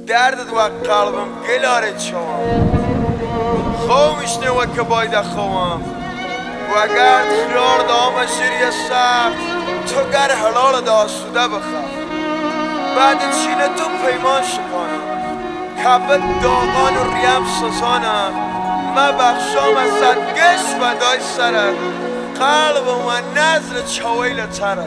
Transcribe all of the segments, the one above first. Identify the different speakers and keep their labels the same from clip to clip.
Speaker 1: دردت و قلبم گلاره چوام خومشنه و که باید خوام و اگر خیار دام شیری سخت تو گر حلال داسوده بخواه بعد چینه تو پیمان شکنم کبت داغان و ریم سزانم ما بخشام از صد گشت و دای سره قلب و نظر چویل تره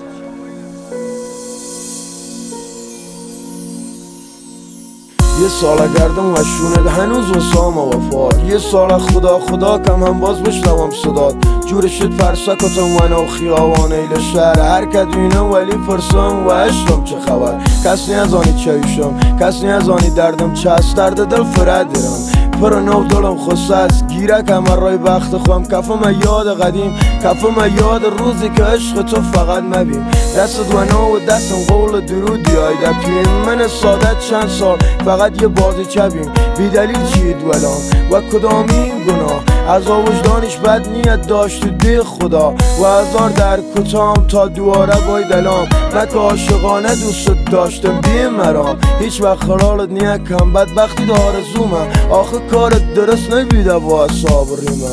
Speaker 2: یه سال گردم و شونت هنوز وسام و وفاد یه سال خدا کم هم باز بشنوم صدات جور شد فرسکتم و نو خیابان ایل شهر هر کدوینه ولی پرسم و اشتم چه خبر کس نیازانی چایشم کس نیازانی دردم چه از درد دل فرد دیرم پر نو دلم خصه است گیرک همه رای بخت خوام کفم یاد قدیم کفم یاد روزی که عشق تو فقط مبین دستت و نو و دستم قول درودی آیده پیم من ساده چند سال فقط یه بازی چبیم بی دلیل چید ولام و کدامین گناه از وجدانش بد نیت داشت دی خدا و هزار در کتام تا دواره بای دلام مک عاشقانه دوست داشتم بی مرام هیچ وقت خلالت نیت کم بدبختی داره زومه آخه کارت درست نبیده با اصاب ریمه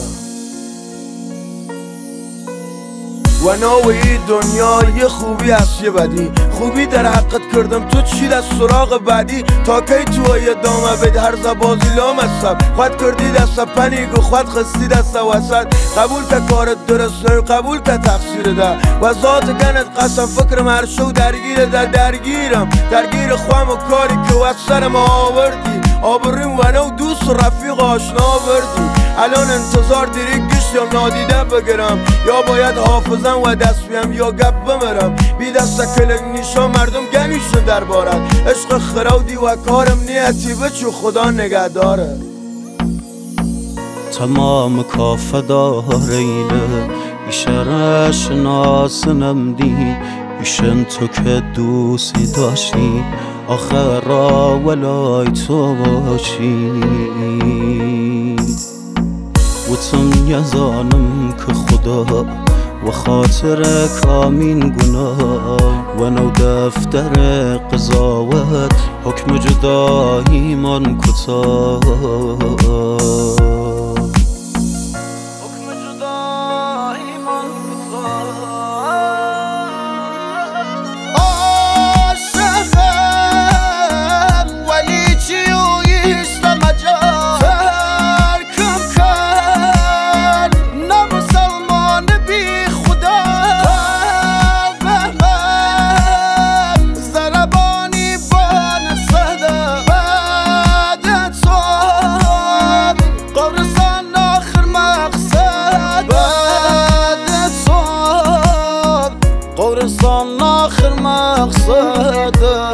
Speaker 2: و نوعی دنیا یه خوبی هست یه بدی خوبی در حقت کردم تو چی دست سراغ بعدی تا کی تو یه دامه بید هر زبازی لام هستم خود کردی دست پنیگو خود خستی دست وسط قبول که کارت درست نو قبول که تقصیر ده و ذات گنت قسم فکرم هر شو درگیره ده درگیر خوام و کاری که وقت سرم آوردی آبریم و نو دوست و رفیق آشنا آوردی الان انتظار دیری گشتم نادیده بگیرم یا باید حافظم و دست بیم یا گپ بمرم بی دست کلک نیشا مردم گمیشن در بارد عشق خراودی و کارم نیتی بچو خدا نگه داره
Speaker 3: تمام کافه داره اینه ایشه شناسنم دی ایشن تو که دوستی داشتی آخر را ولای تو باشی و تم یزانم که خدا و خاطر کامین گناه و نو دفتر قضاوت حکم جدایی من کتا قرصان آخر مقصده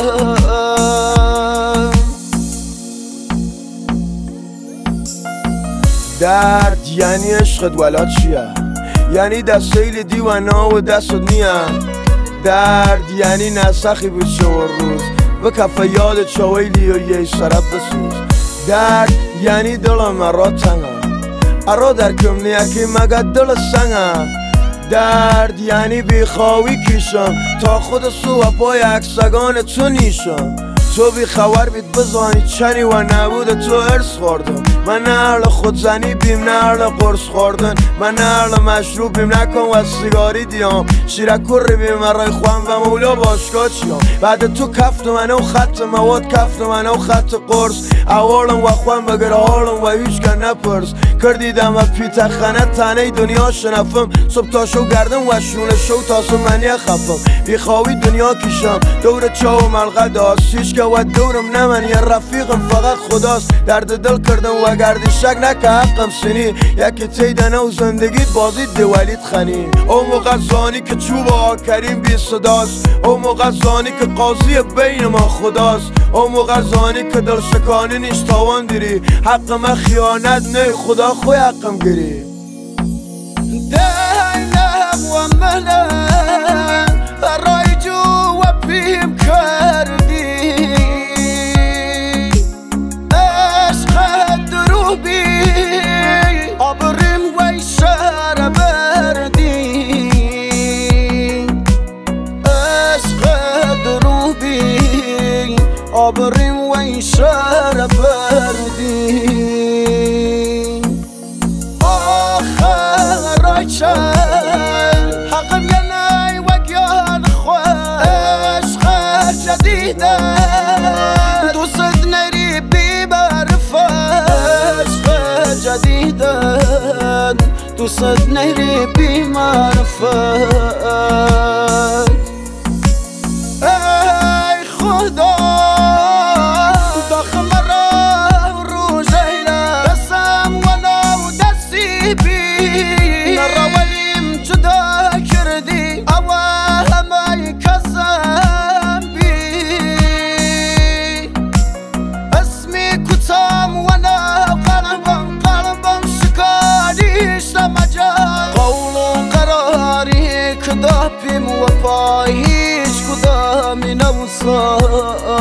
Speaker 2: درد یعنی عشقت ولا چیه یعنی دستیل دیوانا و دستت نیه درد یعنی نسخی بود شو روز و کفه یاد چویلی و یه سرب بسوز درد یعنی دلم مرا تنگه ارا در کم نیکی مگه دل سنگه درد یعنی بیخواهی کشم تا خود سو و پای عکسگان تو نیشم تو بی خبر بید بزانی چنی و نبود تو ارس خوردم من نه اهل خودزنی بیم نه اهل قرص خوردن من نه اهل مشروب بیم نکن و سیگاری دیام شیرکور بیم مرای خوام و مولا باشگاه چیام بعد تو کفت منو خط مواد کفت منو خط قرص اولم و خوام بگر حالم و هیچ که نپرس کردیدم و پیت خانه تنه دنیا شنفم صبح تا شو گردم و شونه شو تاسو منی خفم بیخواهی دنیا کشم دور چاو ملغه داست هیچ که و دورم نمن یه رفیقم فقط خداست درد دل کردم و گردی شک نکه حقم سنی یکی تیدنه و زندگیت بازید دولیت خنی او موقع زانی که چوب آکریم بی صداست او موقع زانی که قاضی بین ما خداست او موقع زانی که دل شکانی نیش تاوان دیری حق من خیانت نه خدا خوی حقم گیری
Speaker 3: دینم و منم رای جو و پیم کردی عشق درو بی آبریم و شهر بردی عشق درو بی آبریم و ویشر بردی آخر رایچل حقم ینای وگیان خواه عشق جدیده دوست نری بی معرفت عشق جدیده دوست نری بی معرفت ای خدا داخل مرا رو زیره دستم و نو دستی بی نراولیم جدا کردی او همه کسم بی اسمی کتام و نه قلبم شکاریش نمجا قول و قراری کدا پیم و پاییش کدا می نوسا